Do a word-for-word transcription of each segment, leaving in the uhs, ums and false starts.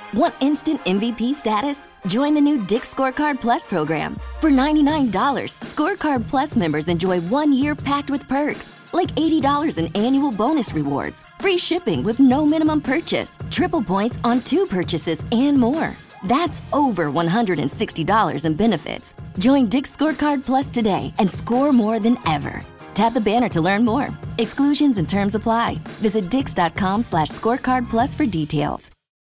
Want instant M V P status? Join the new Dick's Scorecard Plus program. For ninety-nine dollars, Scorecard Plus members enjoy one year packed with perks, like eighty dollars in annual bonus rewards, free shipping with no minimum purchase, triple points on two purchases, and more. That's over one hundred sixty dollars in benefits. Join Dick's Scorecard Plus today and score more than ever. Tap the banner to learn more. Exclusions and terms apply. Visit dix.com slash scorecard plus for details.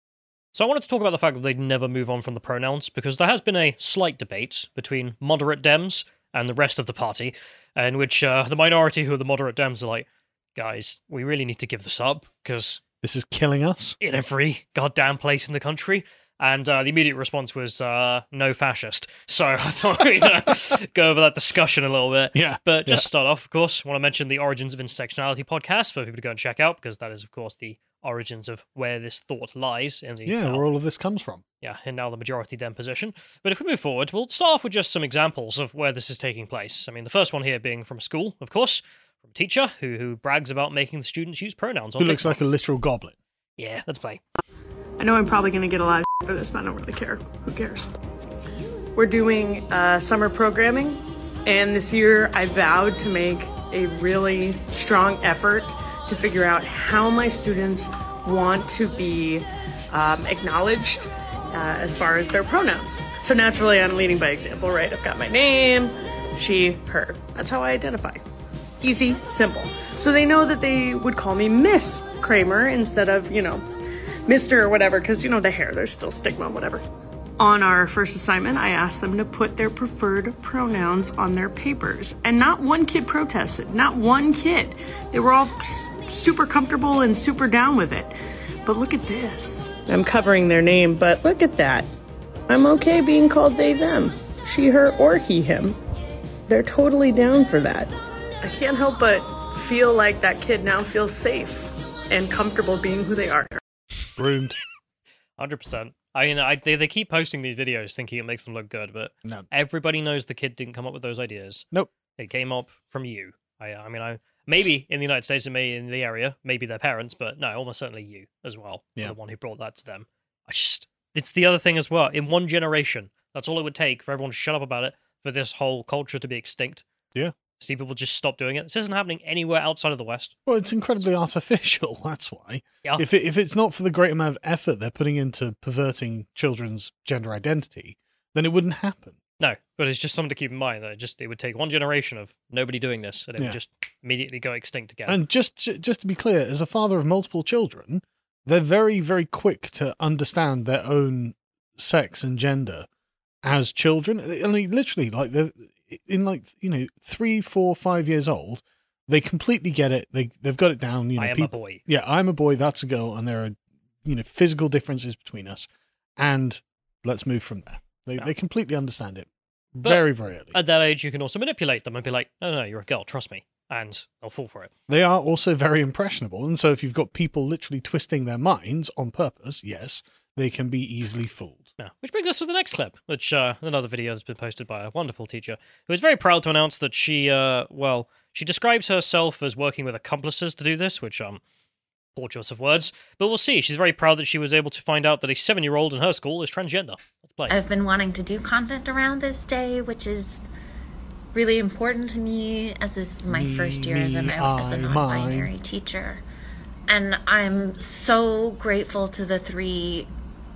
So I wanted to talk about the fact that they'd never move on from the pronouns, because there has been a slight debate between moderate Dems and the rest of the party, in which uh, the minority who are the moderate Dems are like, guys, we really need to give this up, because this is killing us in every goddamn place in the country. And uh, the immediate response was, uh, no fascist. So I thought we'd uh, go over that discussion a little bit. Yeah. But just yeah. start off, of course, I want to mention the Origins of Intersectionality podcast for people to go and check out, because that is, of course, the origins of where this thought lies. in the Yeah, now, where all of this comes from. Yeah, in now the majority Dem position. But if we move forward, we'll start off with just some examples of where this is taking place. I mean, the first one here being from a school, of course, from a teacher who, who brags about making the students use pronouns. Who looks like a literal goblin. Yeah, let's play. I know I'm probably going to get a lot of for this, but I don't really care. Who cares? We're doing uh, summer programming, and this year I vowed to make a really strong effort to figure out how my students want to be um, acknowledged uh, as far as their pronouns. So naturally, I'm leading by example, right? I've got my name, she, her. That's how I identify. Easy, simple. So they know that they would call me Miss Kramer instead of, you know, Mister or whatever, because, you know, the hair, there's still stigma, whatever. On our first assignment, I asked them to put their preferred pronouns on their papers. And not one kid protested, not one kid. They were all s- super comfortable and super down with it. But look at this. I'm covering their name, but look at that. I'm okay being called they, them, she, her, or he, him. They're totally down for that. I can't help but feel like that kid now feels safe and comfortable being who they are. Groomed. one hundred percent. I mean, I, they, they keep posting these videos thinking it makes them look good, but no. Everybody knows the kid didn't come up with those ideas. Nope. It came up from you. I I mean, I maybe in the United States, it may in the area, maybe their parents, but no, almost certainly you as well. Yeah. The one who brought that to them. I just, it's the other thing as well. In one generation, that's all it would take for everyone to shut up about it, for this whole culture to be extinct. Yeah. See people just stop doing it. This isn't happening anywhere outside of the West. Well, it's incredibly artificial, that's why. Yeah. If it, if it's not for the great amount of effort they're putting into perverting children's gender identity, then it wouldn't happen. No, but it's just something to keep in mind that it just it would take one generation of nobody doing this, and it Yeah. would just immediately go extinct again. And just just to be clear, as a father of multiple children, they're very, very quick to understand their own sex and gender as children. I mean, literally, like they're in like you know three, four, five years old, they completely get it. They they've got it down. You know, I am people, a boy. Yeah, I'm a boy. That's a girl, and there are you know physical differences between us, and let's move from there. They Yeah. they completely understand it But very, very early. At that age, you can also manipulate them and be like, no, no, no, you're a girl, trust me. And they'll fall for it. They are also very impressionable, and so if you've got people literally twisting their minds on purpose, yes, they can be easily fooled. Yeah. Which brings us to the next clip, which uh, another video that's been posted by a wonderful teacher who is very proud to announce that she, uh, well, she describes herself as working with accomplices to do this, which, um, poor choice of words. But we'll see. She's very proud that she was able to find out that a seven-year-old in her school is transgender. Let's play. I've been wanting to do content around this day, which is really important to me, as this is my Me, first year me, as, an, as a I, non-binary mine. teacher. And I'm so grateful to the three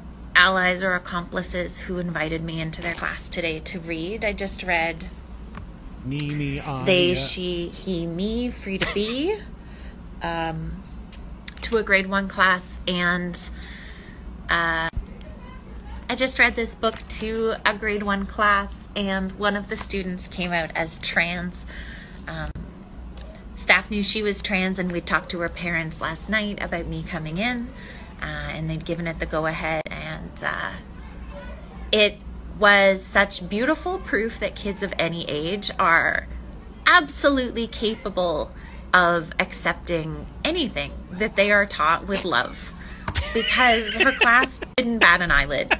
allies or accomplices who invited me into their class today to read. I just read Me, me, I. They, yeah. She, He, Me, Free to Be, um, to a grade one class, and uh, I just read this book to a grade one class, and one of the students came out as trans. Um, staff knew she was trans, and we talked to her parents last night about me coming in, uh, and they'd given it the go-ahead, and uh, it was such beautiful proof that kids of any age are absolutely capable of accepting anything that they are taught with love, because her class didn't bat an eyelid.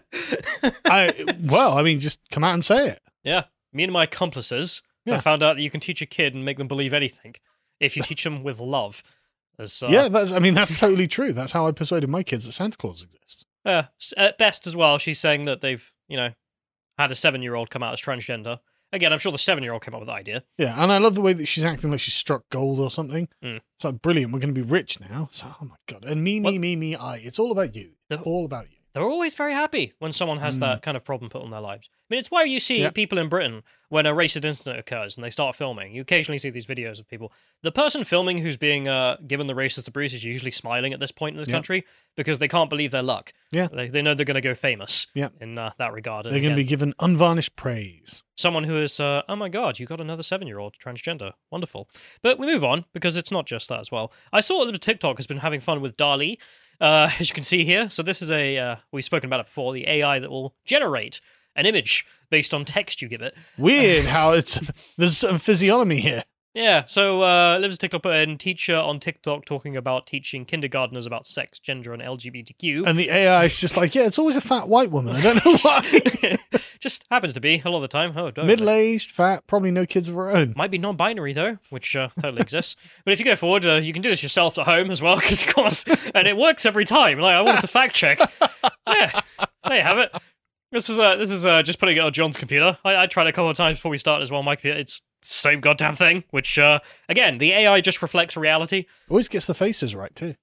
I well, I mean, just come out and say it. Yeah. Me and my accomplices Yeah. have found out that you can teach a kid and make them believe anything if you teach them with love. As, uh, Yeah, that's. I mean, that's totally true. That's how I persuaded my kids that Santa Claus exists. Yeah, s- at best as well, she's saying that they've, you know, had a seven-year-old come out as transgender. Again, I'm sure the seven-year-old came up with the idea. Yeah, and I love the way that she's acting like she's struck gold or something. Mm. It's like, brilliant, we're going to be rich now. So, oh my God. And me, me, Well- me, me, I. It's all about you. It's The- all about you. They're always very happy when someone has Mm. that kind of problem put on their lives. I mean, it's why you see Yeah. people in Britain, when a racist incident occurs and they start filming, you occasionally see these videos of people. The person filming who's being uh, given the racist abuse is usually smiling at this point in this Yeah. country because they can't believe their luck. Yeah. They, they know they're going to go famous Yeah. in uh, that regard. And They're going to be again, given unvarnished praise. someone who is, uh, oh my God, you got another seven-year-old transgender. Wonderful. But we move on because it's not just that as well. I saw that TikTok has been having fun with DALL-E, uh, as you can see here. So this is a, uh, we've spoken about it before, the A I that will generate an image based on text you give it. Weird how it's there's some physiognomy here. Yeah, so uh, Liv's TikTok put in teacher on TikTok talking about teaching kindergartners about sex, gender, and L G B T Q. And the A I is just like, yeah, it's always a fat white woman. I don't know why. Just happens to be a lot of the time. Oh, don't Middle-aged, fat, probably no kids of her own. Might be non-binary though, which uh, totally exists. But if you go forward, uh, you can do this yourself at home as well, because of course, and it works every time. Like I wanted to fact check. Yeah, there you have it. This is uh, this is uh, just putting it on John's computer. I, I tried it a couple of times before we started as well. My computer, it's the same goddamn thing. Which uh, again, the A I just reflects reality. Always gets the faces right too.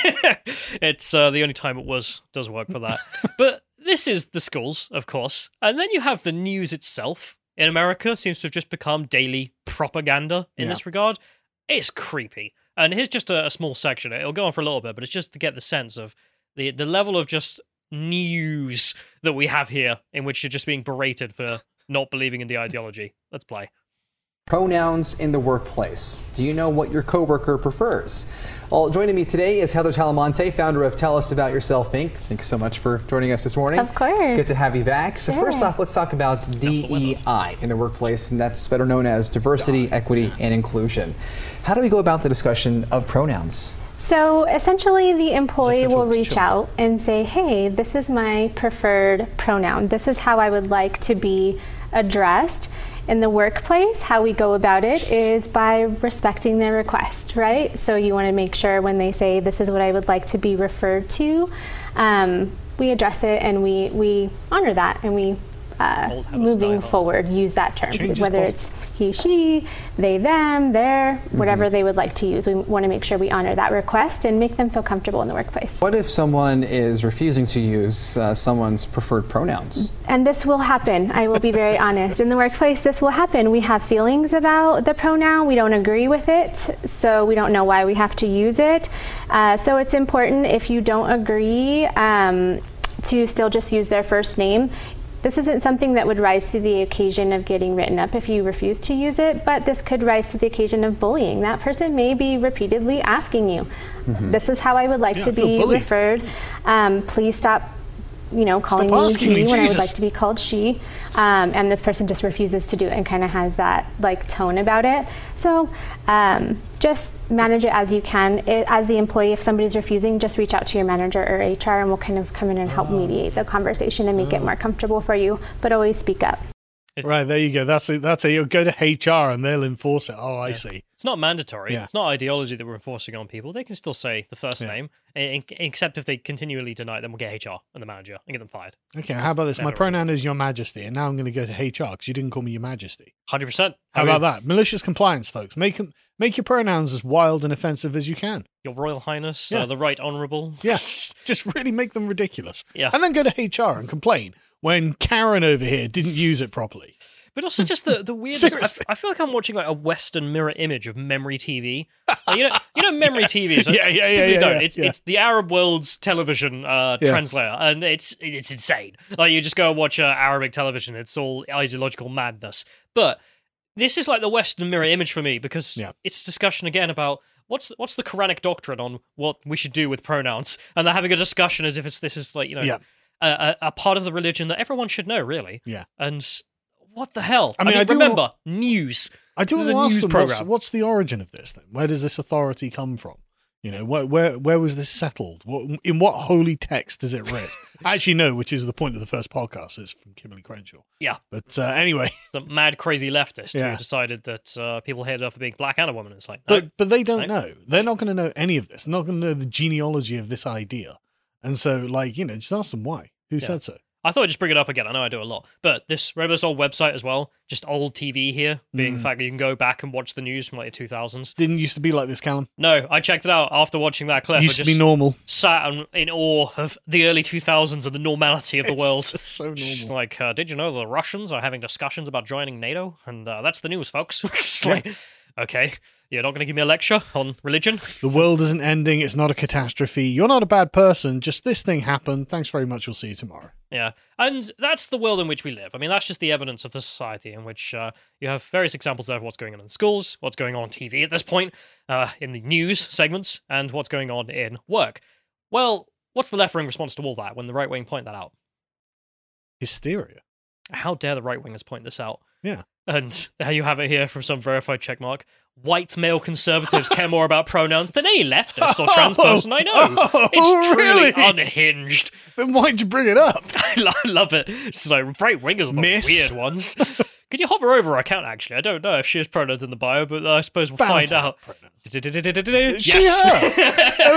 It's uh, the only time it was does work for that. But this is the schools, of course, and then you have the news itself in America. Seems to have just become daily propaganda in Yeah. this regard. It's creepy, and here's just a, a small section. It'll go on for a little bit, but it's just to get the sense of the the level of just news that we have here, in which you're just being berated for not believing in the ideology. Let's play. Pronouns in the workplace. Do you know what your coworker prefers? Well, joining me today is Heather Talamonte, founder of Tell Us About Yourself, Incorporated. Thanks so much for joining us this morning. Of course. Good to have you back. So Sure. first off, let's talk about D E I in the workplace, and that's better known as diversity, equity, and inclusion. How do we go about the discussion of pronouns? So essentially, the employee they will talk to reach children. out and say, hey, this is my preferred pronoun. This is how I would like to be addressed. In the workplace, how we go about it is by respecting their request, right? So you want to make sure when they say, this is what I would like to be referred to, um, we address it and we, we honor that and we, uh, Old habits die moving hard. forward, use that term. Change is Whether possible. it's he, she, they, them, their, whatever they would like to use. We want to make sure we honor that request and make them feel comfortable in the workplace. What if someone is refusing to use uh, someone's preferred pronouns? And this will happen. I will be very honest. In the workplace, this will happen. We have feelings about the pronoun. We don't agree with it, so we don't know why we have to use it. Uh, so it's important, if you don't agree, um, to still just use their first name. This isn't something that would rise to the occasion of getting written up if you refuse to use it, but this could rise to the occasion of bullying. That person may be repeatedly asking you, this is how I would like Yeah, to I feel be bullied. referred. Um, please stop, you know, calling Stop me asking he me, when I would Jesus. like to be called she. Um, and this person just refuses to do it and kind of has that like tone about it. So um, just manage it as you can. It, as the employee, if somebody's refusing, just reach out to your manager or H R and we'll kind of come in and help mediate the conversation and make it more comfortable for you, but always speak up. Right, there you go. That's it. That's it. You'll go to H R and they'll enforce it. Oh, I see. It's not mandatory. Yeah. It's not ideology that we're enforcing on people. They can still say the first Yeah. name, e- except if they continually deny it, then we'll get H R and the manager and get them fired. Okay, how about this? My better. pronoun is Your Majesty, and now I'm going to go to H R because you didn't call me Your Majesty. one hundred percent. How about that? Malicious compliance, folks. Make 'em- make your pronouns as wild and offensive as you can. Your Royal Highness, Yeah. uh, the Right Honourable. Yeah, just really make them ridiculous. Yeah. And then go to H R and complain when Karen over here didn't use it properly. But also just the, the weirdness. I, Seriously. I feel like I'm watching like a Western mirror image of memory T V. Like, you know, you know, memory T V. So Yeah, yeah, yeah, people yeah, don't. yeah, It's yeah. it's the Arab world's television uh, Yeah. translator, and it's it's insane. Like you just go and watch uh, Arabic television. It's all ideological madness. But this is like the Western mirror image for me because Yeah. it's discussion again about what's what's the Quranic doctrine on what we should do with pronouns, and they're having a discussion as if it's this is like you know Yeah. a, a, a part of the religion that everyone should know, really. Yeah. And what the hell? I mean, I do remember news. I do This is want to a ask news them, what's, program. what's the origin of this then? Where does this authority come from? You know, where where where was this settled? What, in what holy text is it writ? Actually, no, which is the point of the first podcast. It's from Kimberly Crenshaw. Yeah, But uh, anyway, the mad, crazy leftist Yeah. who decided that uh, people hated her for being black and a woman. It's like, no, but but they don't no. know. They're not going to know any of this. They're not going to know the genealogy of this idea. And so, like, you know, just ask them why. Who Yeah. said so? I thought I'd just bring it up again. I know I do a lot. But this, remember this old website as well? Just old T V here, being the Mm. fact that you can go back and watch the news from like the two thousands. Didn't used to be like this, Callum. No, I checked it out after watching that clip. Used I to just be normal. sat in, in awe of the early two thousands and the normality of the It's world. just so Just normal. like, uh, did you know the Russians are having discussions about joining NATO? And uh, that's the news, folks. It's like, okay, you're not going to give me a lecture on religion? The world isn't ending. It's not a catastrophe. You're not a bad person. Just this thing happened. Thanks very much. We'll see you tomorrow. Yeah, and that's the world in which we live. I mean, that's just the evidence of the society in which uh, you have various examples there of what's going on in schools, what's going on on T V at this point, uh, in the news segments, and what's going on in work. Well, what's the left-wing response to all that when the right-wing point that out? Hysteria. How dare the right-wingers point this out? Yeah. And how you have it here from some verified checkmark. White male conservatives care more about pronouns than any leftist or trans person I know. Oh, It's truly really? unhinged. Then why'd you bring it up? I lo- I love it. It's like right wingers are the Miss. weird ones. Could you hover over her account, actually? I don't know if she has pronouns in the bio, but I suppose we'll Bound find to have out. pronouns. She, Yes. her. There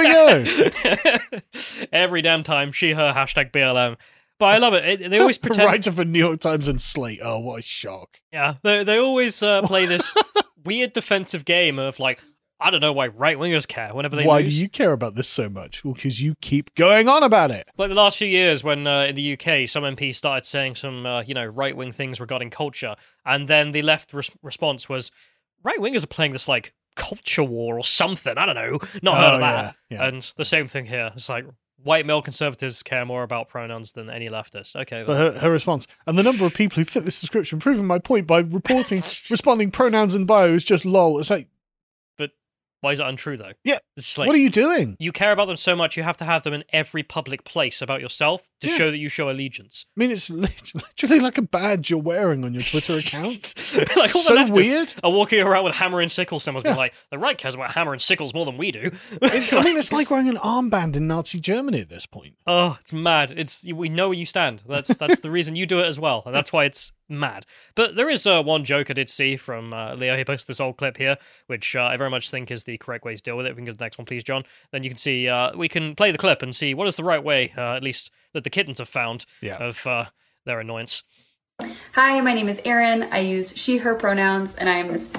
we go. Every damn time, she, her, hashtag B L M. But I love it. it they always pretend. Writer for New York Times and Slate. Oh, what a shock. Yeah, they, they always uh, play this weird defensive game of like, I don't know why right wingers care whenever they Why lose. do you care about this so much? Well, because you keep going on about it. It's like the last few years when uh, in the U K some M Ps started saying some uh, you know right wing things regarding culture, and then the left res- response was right wingers are playing this like culture war or something. I don't know, not heard Oh, of that. yeah, yeah. And the same thing here. It's like white male conservatives care more about pronouns than any leftist. Okay, But her, her response, and the number of people who fit this description, proving my point by reporting, responding pronouns in bio is just lol. It's like, why is that untrue though? yeah, It's like, what are you doing? you care about them so much, you have to have them in every public place about yourself to Yeah. show that you show allegiance. I mean, it's lit- literally like a badge you're wearing on your Twitter account. Like all So the leftists weird. are walking around with hammer and sickle symbols, being Yeah. like, the right cares about hammer and sickles more than we do. It's, I mean, it's like wearing an armband in Nazi Germany at this point. Oh, it's mad. It's we know where you stand. That's that's the reason you do it as well, and that's why it's mad. But there is uh, one joke I did see from uh, Leo. He posted this old clip here, which uh, I very much think is the correct way to deal with it. If we can go to the next one, please, John. Then you can see uh, we can play the clip and see what is the right way, uh, at least that the kittens have found, Yeah. of uh, their annoyance. Hi, my name is Erin. I use she, her pronouns, and I am a s-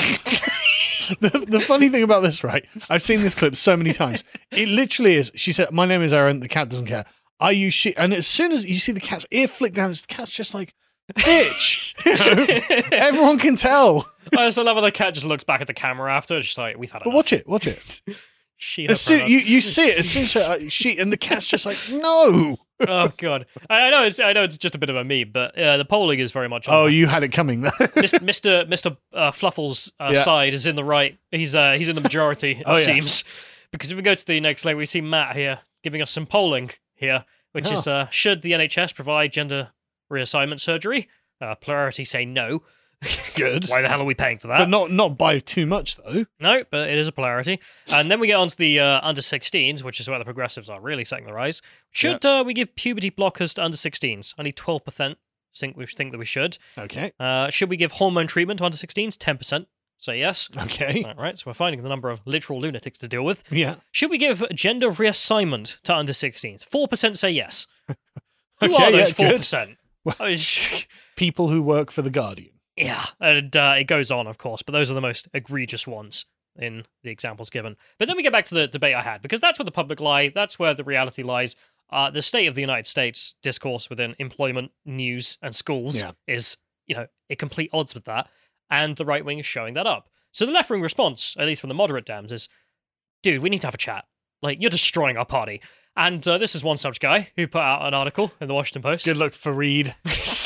The, the funny thing about this, right? I've seen this clip so many times. It literally is. She said, "My name is Aaron. The cat doesn't care. I use she." And as soon as you see the cat's ear flick down, the cat's just like, "Bitch!" You know? Everyone can tell. I also love how the cat just looks back at the camera after, just like we've had But enough. watch it. Watch it. She, As soon, you you see it as soon as she, uh, she and the cat's just like, "No." oh god, I, I know it's I know it's just a bit of a meme, but uh, the polling is very much. On Oh, that. you had it coming there. Mister Mister Mister Uh, Fluffle's uh, Yeah. side is in the right. He's uh, he's in the majority. It Oh, yes. seems because if we go to the next slide, we see Matt here giving us some polling here, which is Oh. uh, should the N H S provide gender reassignment surgery? Uh, plurality say no. Good. Why the hell are we paying for that? But not not by too much though. No, but it is a polarity. And then we get on to the uh, under sixteens, which is where the progressives are really setting the rise. Should uh, we give puberty blockers to under sixteens? Only twelve percent think we think that we should. Okay. Uh, should we give hormone treatment to under sixteens? ten percent say yes. Okay. All right, so we're finding the number of literal lunatics to deal with. Yeah. Should we give gender reassignment to under sixteens? four percent say yes. Who Okay, are those yeah, four good. percent? People who work for the Guardian. Yeah, and uh, it goes on, of course, but those are the most egregious ones in the examples given. But then we get back to the debate I had, because that's where the public lie, that's where the reality lies. Uh, the state of the United States discourse within employment, news, and schools Yeah. is, you know, at complete odds with that, and the right wing is showing that up. So the left wing response, at least from the moderate Dems, is, dude, we need to have a chat. Like, you're destroying our party. And uh, this is one such guy who put out an article in the Washington Post. Good luck, Fareed.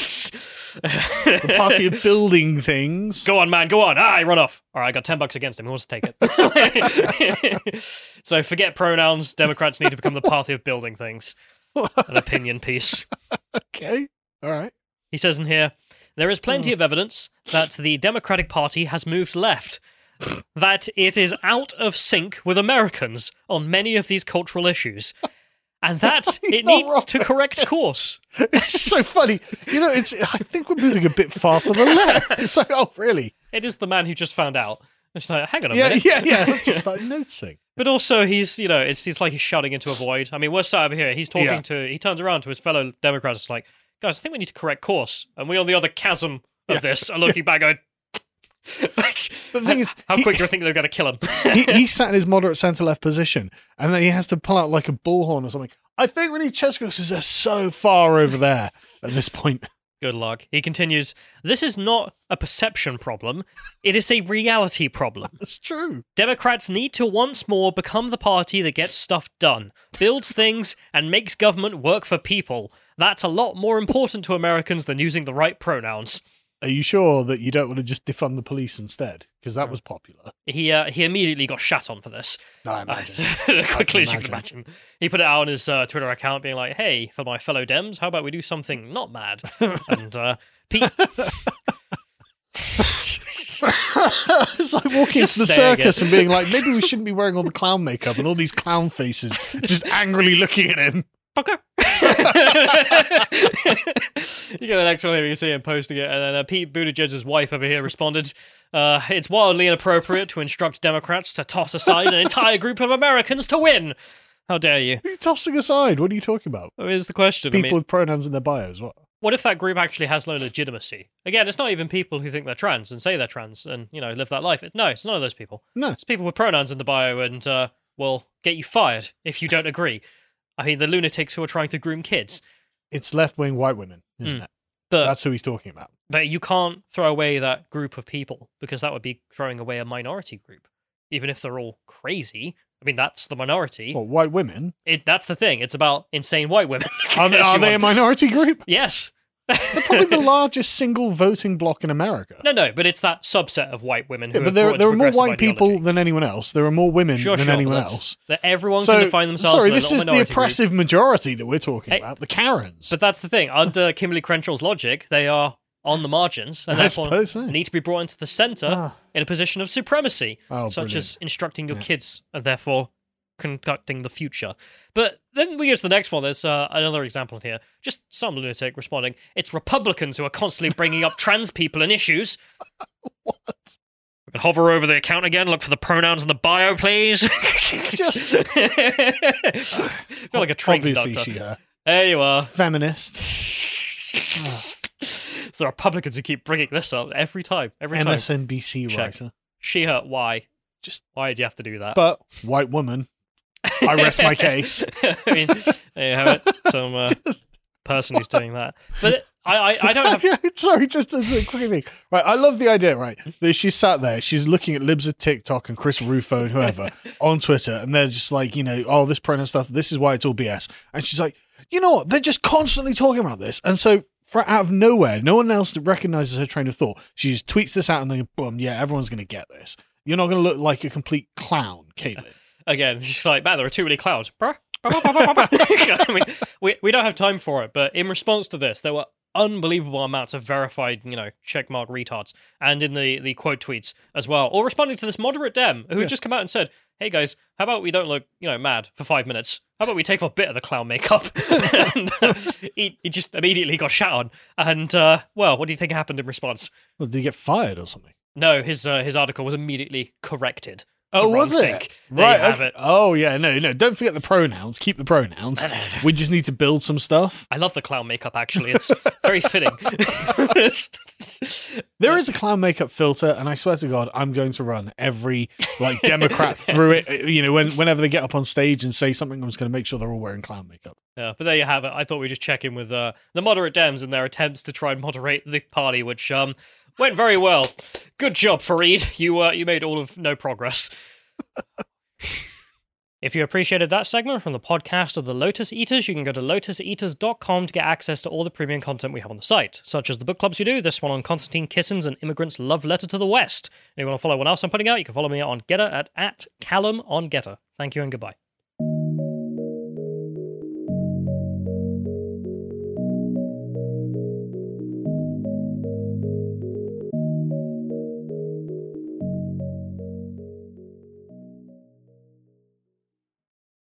The party of building things. Go on, man, go on. Ah, I run off. All right, I got ten bucks against him. Who wants to take it? So forget pronouns. Democrats need to become the party of building things. An opinion piece. Okay. All right. He says in here, there is plenty of evidence that the Democratic Party has moved left, that it is out of sync with Americans on many of these cultural issues, and that He's it not needs wrong. to correct course. It's so funny. You know, it's. I think we're moving a bit far to the left. It's like, oh, really? It is the man who just found out. It's like, hang on a Yeah, minute. yeah, yeah. Just like noticing. But also, he's, you know, it's, it's like he's shouting into a void. I mean, we're sat over here. He's talking Yeah. to, he turns around to his fellow Democrats. It's like, guys, I think we need to correct course. And we on the other chasm of Yeah. this are looking back going, But the thing is, how he- quick do you think they're going to kill him? he, he sat in his moderate centre-left position, and then he has to pull out like a bullhorn or something. I think we need chess because they're so far over there at this point. Good luck. He continues, this is not a perception problem. It is a reality problem. That's true. Democrats need to once more become the party that gets stuff done, builds things, and makes government work for people. That's a lot more important to Americans than using the right pronouns. Are you sure that you don't want to just defund the police instead? Because that was popular. He uh, he immediately got shat on for this. I Uh, imagine. quickly as you imagine. can imagine. He put it out on his uh, Twitter account being like, hey, for my fellow Dems, how about we do something not mad? And uh, Pete... It's like walking Just to the saying circus it. and being like, maybe we shouldn't be wearing all the clown makeup and all these clown faces just angrily looking at him. Fucker. You get the next one here, you see him posting it, and then uh, Pete Buttigieg's wife over here responded, uh, it's wildly inappropriate to instruct Democrats to toss aside an entire group of Americans to win. How dare you? Who are you tossing aside? What are you talking about? Here's the question. People I mean, with pronouns in their bios. What? what if that group actually has no legitimacy? Again, it's not even people who think they're trans and say they're trans and, you know, live that life. No, it's none of those people. No. It's people with pronouns in the bio and uh, will get you fired if you don't agree. I mean, the lunatics who are trying to groom kids. It's left-wing white women, isn't Mm. it? But That's who he's talking about. But you can't throw away that group of people because that would be throwing away a minority group. Even if they're all crazy. I mean, that's the minority. What, white women? It, that's the thing. It's about insane white women. Are they, Yes, are you they a want- minority group? Yes. They're probably the largest single voting bloc in America. No, no, but it's that subset of white women who Yeah, are but there, brought there are into more progressive white people ideology. than anyone else. There are more women Sure, than sure, anyone but that's- else. That everyone So, can define themselves sorry, as this a is the minority oppressive majority that we're talking Hey, about. The Karens. But that's the thing. Under Kimberly Crenshaw's logic, they are on the margins and I therefore suppose so. need to be brought into the centre Ah. in a position of supremacy, Oh, such brilliant. as instructing your Yeah. kids and therefore conducting the future. But then we go to the next one. There's uh, another example here. Just some lunatic responding, it's Republicans who are constantly bringing up trans people and issues. What? We can hover over the account again, look for the pronouns in the bio, please. Just I feel like a train obviously conductor. she uh, There you are. feminist. It's the Republicans who keep bringing this up every time. Every M time. S N B C Check. writer. She, her, why? Just Why did you have to do that? but white woman. I rest my case. I mean, there you have it. Some uh, person who's doing that. But I, I, I don't have. Sorry, just a a quick thing. Right, I love the idea, right? That she's sat there, she's looking at libs of TikTok and Chris Rufo and whoever on Twitter, and they're just like, you know, oh, this pronoun stuff, this is why it's all B S. And she's like, you know what? They're just constantly talking about this. And so, for out of nowhere, no one else recognizes her train of thought. She just tweets this out and then, boom, yeah, everyone's going to get this. You're not going to look like a complete clown, Caitlin. Again, she's like, man, there are too many clouds. I mean, we, we don't have time for it, but in response to this, there were unbelievable amounts of verified, you know, checkmark retards, and in the, the quote tweets as well, all responding to this moderate Dem who Yeah. had just come out and said, hey guys, how about we don't look, you know, mad for five minutes? How about we take off a bit of the clown makeup? and uh, he, he just immediately got shot on. And, uh, well, what do you think happened in response? Well, did he get fired or something? No, his uh, his article was immediately corrected. Oh, for was wrong it? think. There Right. you have okay. it. Oh, yeah. No, no. Don't forget the pronouns. Keep the pronouns. We just need to build some stuff. I love the clown makeup, actually. It's very fitting. There is a clown makeup filter, and I swear to God, I'm going to run every like Democrat through it. You know, when whenever they get up on stage and say something, I'm just going to make sure they're all wearing clown makeup. Yeah, but there you have it. I thought we'd just check in with uh, the moderate Dems and their attempts to try and moderate the party, which um went very well. Good job, Fareed. You uh, you made all of no progress. If you appreciated that segment from the podcast of the Lotus Eaters, you can go to lotus eaters dot com to get access to all the premium content we have on the site, such as the book clubs we do, this one on Konstantin Kissin's An Immigrant's Love Letter to the West. And if you want to follow what else I'm putting out, you can follow me on Getter at, at Callum on Getter. Thank you and goodbye.